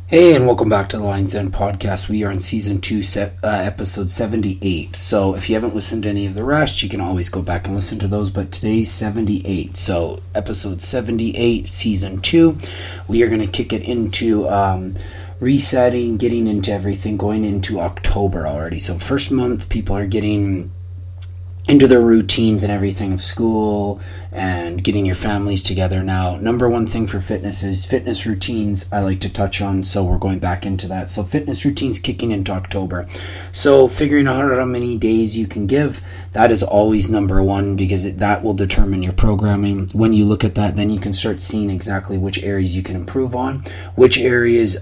Hey, and welcome back to the Lions Den podcast. We are in season 2, episode 78. So if you haven't listened to any of the rest, you can always go back and listen to those. But today's 78. So episode 78, season 2. We are going to kick it into resetting, getting into everything, going into October already. So first month, people are getting into their routines and everything of school and getting your families together. Now, number one thing for fitness is fitness routines I like to touch on, so we're going back into that. So fitness routines kicking into October. So figuring out how many days you can give, that is always number one, because that will determine your programming. When you look at that, then you can start seeing exactly which areas you can improve on, which areas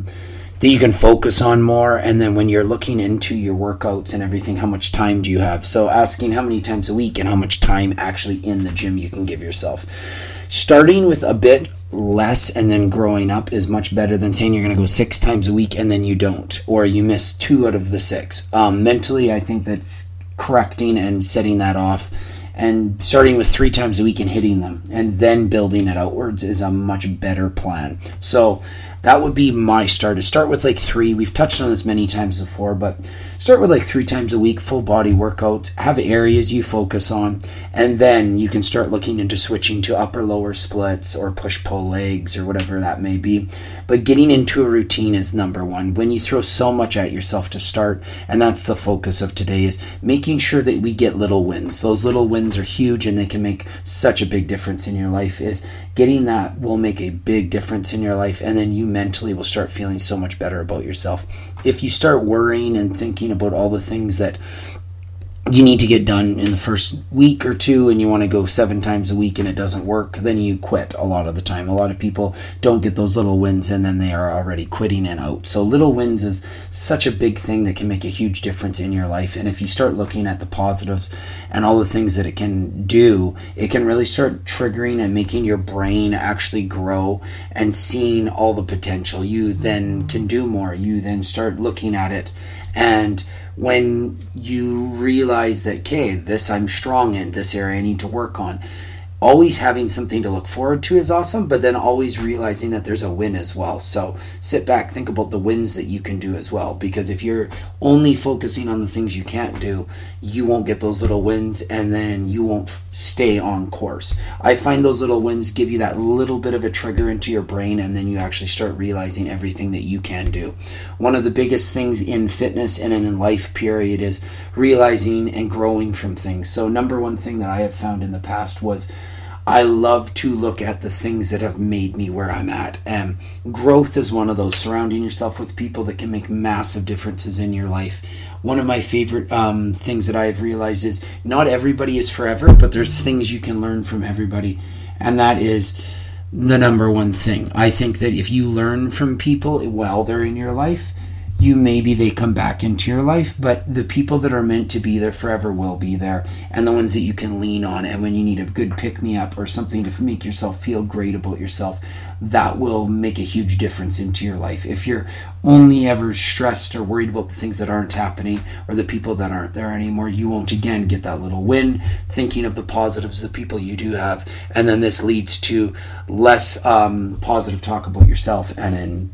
that you can focus on more. And then when you're looking into your workouts and everything, how much time do you have? So asking how many times a week and how much time actually in the gym you can give yourself. Starting with a bit less and then growing up is much better than saying you're going to go 6 times a week and then you don't, or you miss 2 out of the 6. Mentally, I think that's correcting and setting that off, and starting with 3 times a week and hitting them and then building it outwards is a much better plan. So that would be my start. To start with like 3. We've touched on this many times before, but start with like 3 times a week, full body workouts. Have areas you focus on, and then you can start looking into switching to upper lower splits or push-pull legs or whatever that may be. But getting into a routine is number one. When you throw so much at yourself to start, and that's the focus of today, is making sure that we get little wins. Those little wins are huge and they can make such a big difference in your life. Is getting that will make a big difference in your life, and then you mentally will start feeling so much better about yourself. If you start worrying and thinking about all the things that you need to get done in the first week or 2 and you want to go 7 times a week and it doesn't work, then you quit a lot of the time. A lot of people don't get those little wins and then they are already quitting and out. So little wins is such a big thing that can make a huge difference in your life. And if you start looking at the positives and all the things that it can do, it can really start triggering and making your brain actually grow and seeing all the potential. You then can do more. You then start looking at it, and when you realize that, okay, this I'm strong in, this area I need to work on, always having something to look forward to is awesome, but then always realizing that there's a win as well. So sit back, think about the wins that you can do as well, because if you're only focusing on the things you can't do, you won't get those little wins, and then you won't stay on course. I find those little wins give you that little bit of a trigger into your brain, and then you actually start realizing everything that you can do. One of the biggest things in fitness and in life period is realizing and growing from things. So number one thing that I have found in the past was I love to look at the things that have made me where I'm at. And growth is one of those. Surrounding yourself with people that can make massive differences in your life. One of my favorite things that I have realized is not everybody is forever, but there's things you can learn from everybody. And that is the number one thing. I think that if you learn from people while they're in your life, maybe they come back into your life, but the people that are meant to be there forever will be there, and the ones that you can lean on, and when you need a good pick-me-up or something to make yourself feel great about yourself, that will make a huge difference into your life. If you're only ever stressed or worried about the things that aren't happening or the people that aren't there anymore, you won't again get that little win, thinking of the positives, the people you do have, and then this leads to less positive talk about yourself, and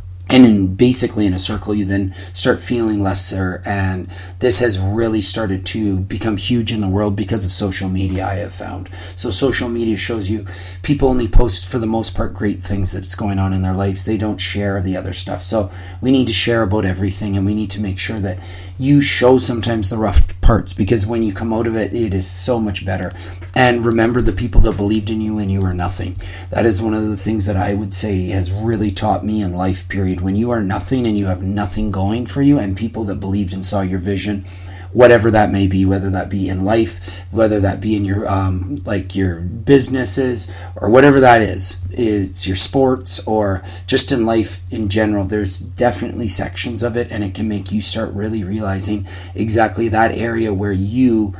basically in a circle, you then start feeling lesser. And this has really started to become huge in the world because of social media, I have found. So social media shows you people only post, for the most part, great things that's going on in their lives. They don't share the other stuff. So we need to share about everything, and we need to make sure that you show sometimes the rough parts, because when you come out of it, it is so much better. And remember the people that believed in you when you were nothing. That is one of the things that I would say has really taught me in life period. When you are nothing and you have nothing going for you, and people that believed and saw your vision, whatever that may be, whether that be in life, whether that be in your like your businesses or whatever that is, it's your sports or just in life in general, there's definitely sections of it, and it can make you start really realizing exactly that area where you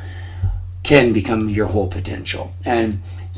can become your whole potential. And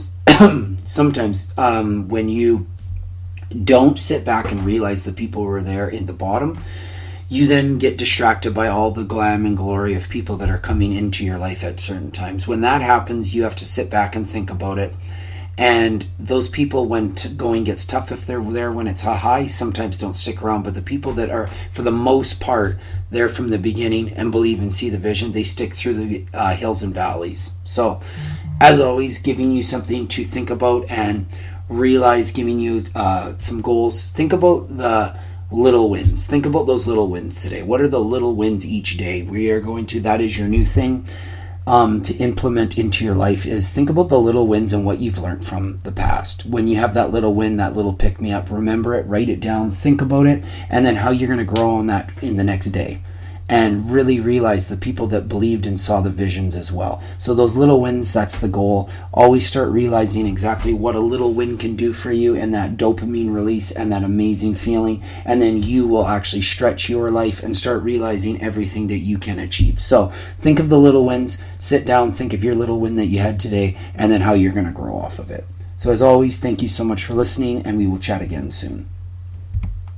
sometimes when you don't sit back and realize the people who are there in the bottom, you then get distracted by all the glam and glory of people that are coming into your life at certain times. When that happens, you have to sit back and think about it And those people, when going gets tough, if they're there when it's high, sometimes don't stick around. But the people that are, for the most part, there from the beginning and believe and see the vision, they stick through the hills and valleys. So, as always, giving you something to think about and realize, giving you some goals. Think about the little wins. Think about those little wins today. What are the little wins each day? We are going to, that is your new thing to implement into your life, is think about the little wins and what you've learned from the past. When you have that little win, that little pick me up, remember it, write it down, think about it, and then how you're going to grow on that in the next day. And really realize the people that believed and saw the visions as well. So those little wins, that's the goal. Always start realizing exactly what a little win can do for you, and that dopamine release and that amazing feeling. And then you will actually stretch your life and start realizing everything that you can achieve. So think of the little wins, sit down, think of your little win that you had today, and then how you're going to grow off of it. So as always, thank you so much for listening, and we will chat again soon.